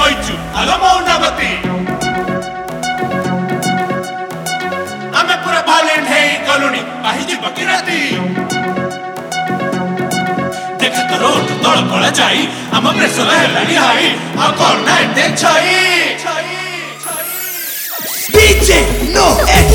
बइचु आलो मौनावती आमे पूरा भालेंड है कॉलोनी पाहिजी बकिराती देख तो रोड तळ कळा जाई आम प्रेसर हेलानी हाई आ कोना देख छई DJ No X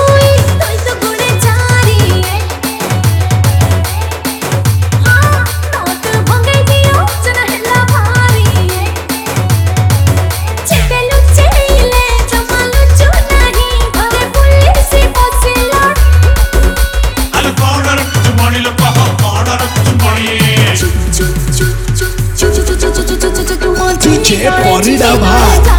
DJ Florida Vibe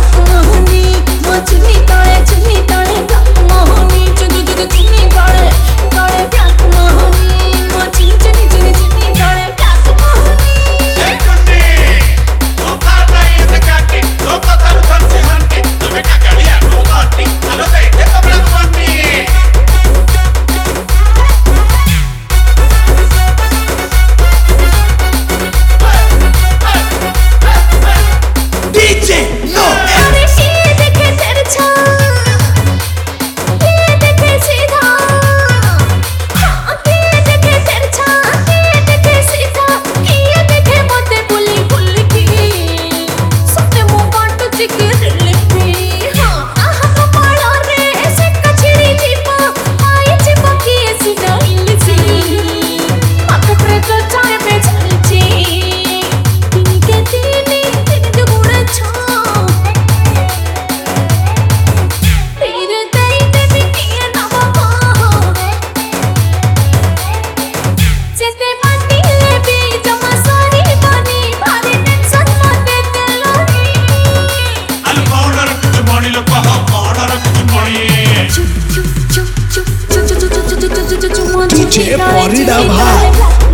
DJ Florida Vibe